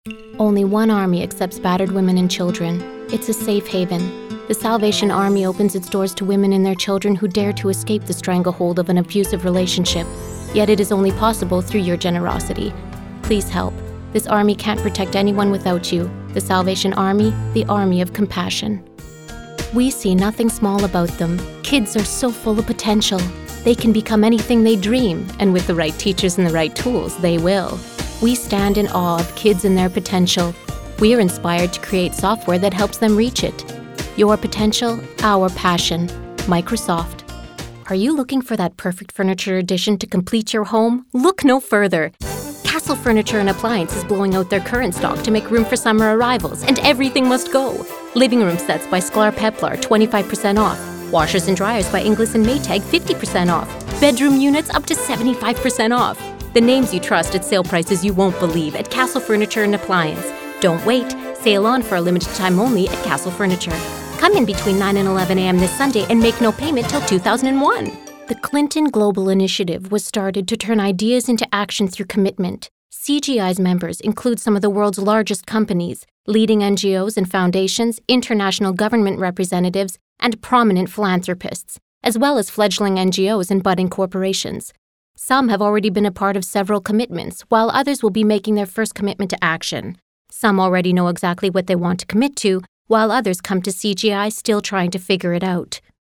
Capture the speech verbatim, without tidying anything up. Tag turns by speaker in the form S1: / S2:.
S1: Only one army accepts battered women and children. It's a safe haven. The Salvation Army opens its doors to women and their children who dare to escape the stranglehold of an abusive relationship. Yet it is only possible through your generosity. Please help. This army can't protect anyone without you. The Salvation Army, the army of compassion. We see nothing small about them. Kids are so full of potential. They can become anything they dream, and with the right teachers and the right tools, they will. We stand in awe of kids and their potential. We are inspired to create software that helps them reach it. Your potential, our passion. Microsoft. Are you looking for that perfect furniture addition to complete your home? Look no further. Castle Furniture and Appliance is blowing out their current stock to make room for summer arrivals, and everything must go. Living room sets by Sklar Peplar, twenty-five percent off. Washers and dryers by Inglis and Maytag, fifty percent off. Bedroom units up to seventy-five percent off. The names you trust at sale prices you won't believe at Castle Furniture and Appliance. Don't wait. Sale on for a limited time only at Castle Furniture. Come in between nine and eleven a.m. this Sunday and make no payment till two thousand one. The Clinton Global Initiative was started to turn ideas into action through commitment. C G I's members include some of the world's largest companies, leading N G Os and foundations, international government representatives, and prominent philanthropists, as well as fledgling N G Os and budding corporations. Some have already been a part of several commitments, while others will be making their first commitment to action. Some already know exactly what they want to commit to, while others come to C G I still trying to figure it out.